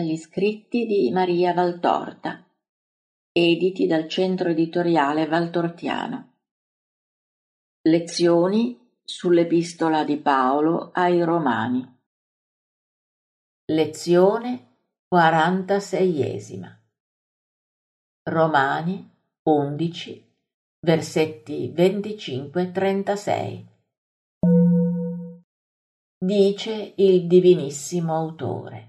dagli scritti di Maria Valtorta, editi dal Centro Editoriale Valtortiano. Lezioni sull'Epistola di Paolo ai Romani. Lezione 46esima. Romani 11, versetti 25-36. Dice il divinissimo autore: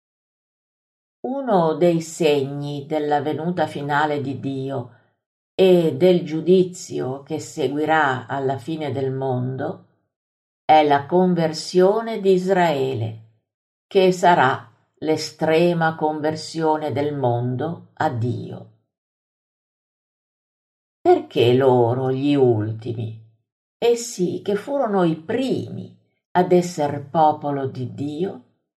uno dei segni della venuta finale di Dio e del giudizio che seguirà alla fine del mondo è la conversione di Israele, che sarà l'estrema conversione del mondo a Dio. Perché loro, gli ultimi, essi che furono i primi ad esser popolo di Dio?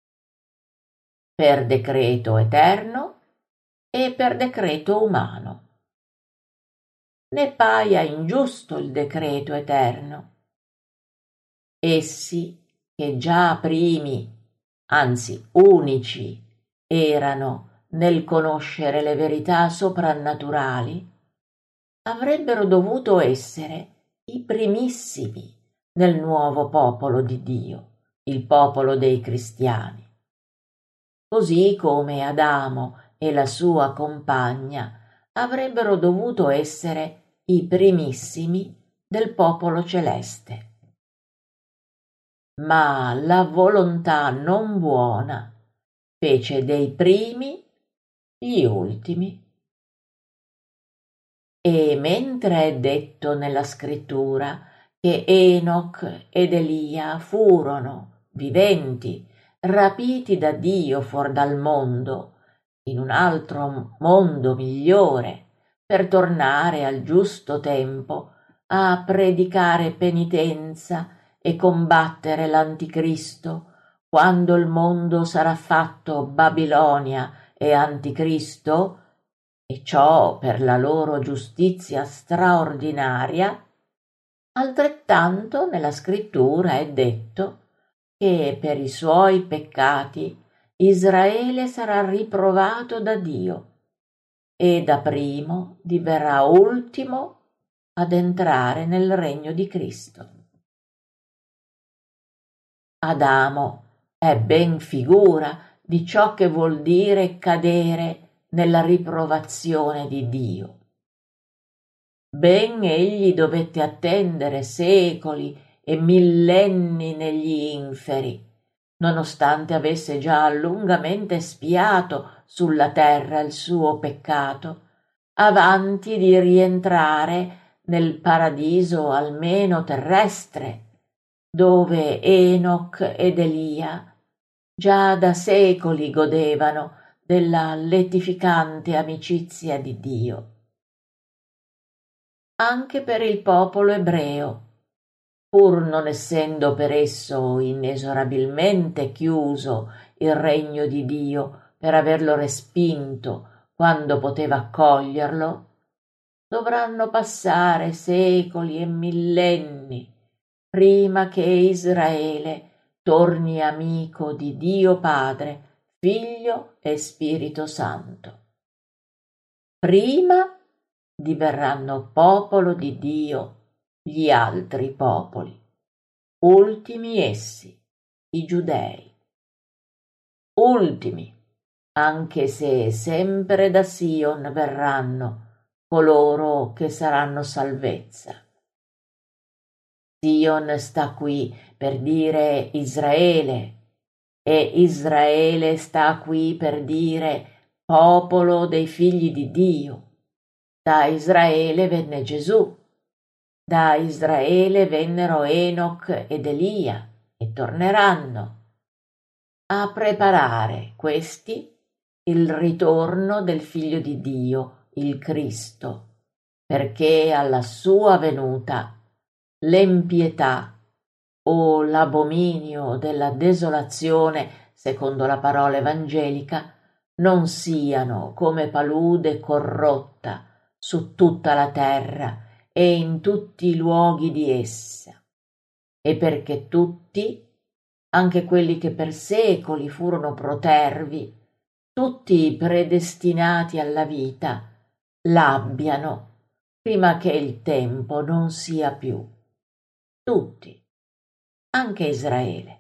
Per decreto eterno e per decreto umano. Ne paia ingiusto il decreto eterno. Essi che già primi, anzi unici, erano nel conoscere le verità soprannaturali, avrebbero dovuto essere i primissimi nel nuovo popolo di Dio, il popolo dei cristiani. Così come Adamo e la sua compagna avrebbero dovuto essere i primissimi del popolo celeste. Ma la volontà non buona fece dei primi gli ultimi. E mentre è detto nella scrittura che Enoch ed Elia furono, viventi, rapiti da Dio fuor dal mondo, in un altro mondo migliore, per tornare al giusto tempo a predicare penitenza e combattere l'anticristo, quando il mondo sarà fatto Babilonia e anticristo, e ciò per la loro giustizia straordinaria, altrettanto nella scrittura è detto che per i suoi peccati Israele sarà riprovato da Dio e da primo diverrà ultimo ad entrare nel regno di Cristo. Adamo è ben figura di ciò che vuol dire cadere nella riprovazione di Dio. Ben egli dovette attendere secoli e millenni negli inferi, nonostante avesse già lungamente spiato sulla terra il suo peccato, avanti di rientrare nel paradiso almeno terrestre, dove Enoch ed Elia già da secoli godevano della lettificante amicizia di Dio. Anche per il popolo ebreo, pur non essendo per esso inesorabilmente chiuso il regno di Dio per averlo respinto quando poteva accoglierlo, dovranno passare secoli e millenni prima che Israele torni amico di Dio Padre, Figlio e Spirito Santo. Prima diverranno popolo di Dio gli altri popoli, ultimi essi, i giudei. Ultimi, anche se sempre da Sion verranno coloro che saranno salvezza. Sion sta qui per dire Israele, e Israele sta qui per dire popolo dei figli di Dio. Da Israele venne Gesù, da Israele vennero Enoch ed Elia e torneranno a preparare questi il ritorno del Figlio di Dio, il Cristo, perché alla sua venuta l'empietà o l'abominio della desolazione, secondo la parola evangelica, non siano come palude corrotta su tutta la terra e in tutti i luoghi di essa, e perché tutti, anche quelli che per secoli furono protervi, tutti predestinati alla vita, l'abbiano prima che il tempo non sia più. Tutti, anche Israele.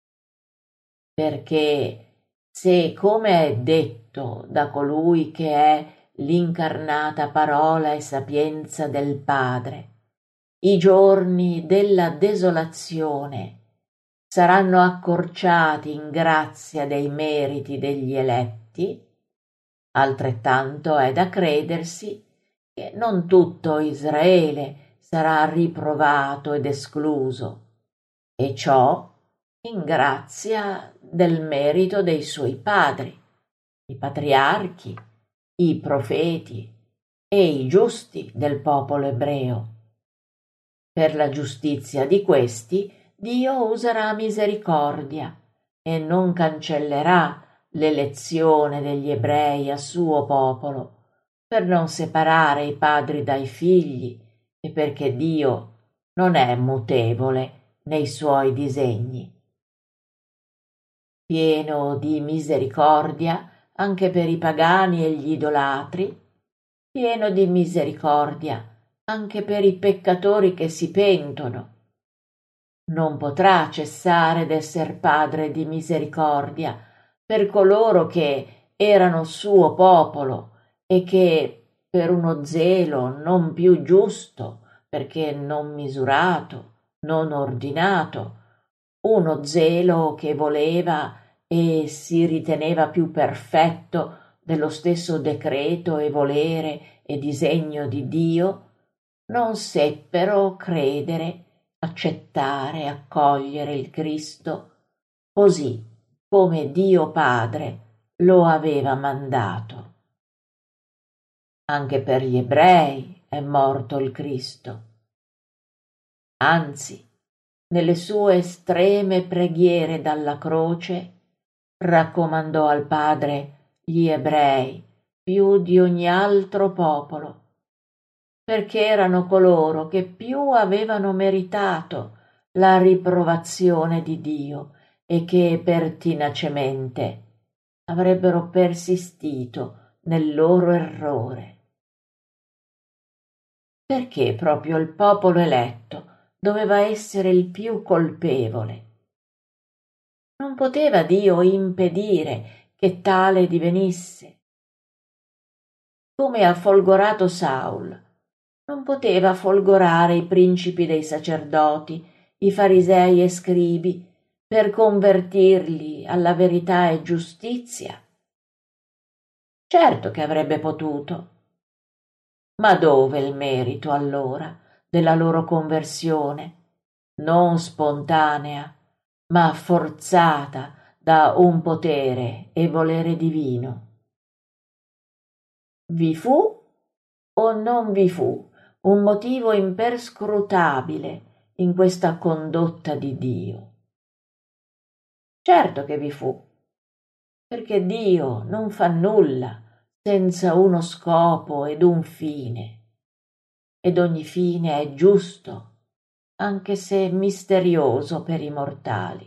Perché se, come è detto da colui che è l'incarnata parola e sapienza del Padre, i giorni della desolazione saranno accorciati in grazia dei meriti degli eletti, altrettanto è da credersi che non tutto Israele sarà riprovato ed escluso, e ciò in grazia del merito dei suoi padri, i patriarchi, i profeti e i giusti del popolo ebreo. Per la giustizia di questi Dio userà misericordia e non cancellerà l'elezione degli ebrei a suo popolo, per non separare i padri dai figli e perché Dio non è mutevole nei suoi disegni. Pieno di misericordia anche per i pagani e gli idolatri, pieno di misericordia anche per i peccatori che si pentono. Non potrà cessare d'esser Padre di misericordia per coloro che erano suo popolo e che per uno zelo non più giusto, perché non misurato, non ordinato, uno zelo che voleva e si riteneva più perfetto dello stesso decreto e volere e disegno di Dio, non seppero credere, accettare, accogliere il Cristo così come Dio Padre lo aveva mandato. Anche per gli ebrei è morto il Cristo. Anzi, nelle sue estreme preghiere dalla croce, raccomandò al Padre gli ebrei più di ogni altro popolo, perché erano coloro che più avevano meritato la riprovazione di Dio e che pertinacemente avrebbero persistito nel loro errore. Perché proprio il popolo eletto doveva essere il più colpevole? Non poteva Dio impedire che tale divenisse. Come ha folgorato Saul, non poteva folgorare i principi dei sacerdoti, i farisei e scribi, per convertirli alla verità e giustizia? Certo che avrebbe potuto. Ma dove il merito allora della loro conversione, non spontanea, ma forzata da un potere e volere divino? Vi fu o non vi fu un motivo imperscrutabile in questa condotta di Dio? Certo che vi fu, perché Dio non fa nulla senza uno scopo ed un fine, ed ogni fine è giusto, anche se misterioso per i mortali.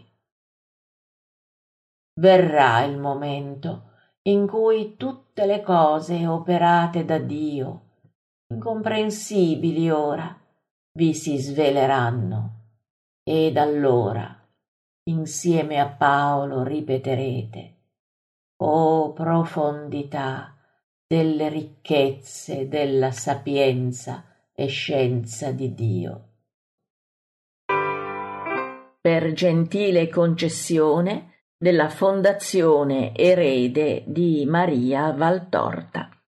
Verrà il momento in cui tutte le cose operate da Dio, incomprensibili ora, vi si sveleranno, ed allora, insieme a Paolo, ripeterete: o profondità delle ricchezze della sapienza e scienza di Dio. Per gentile concessione della Fondazione Erede di Maria Valtorta.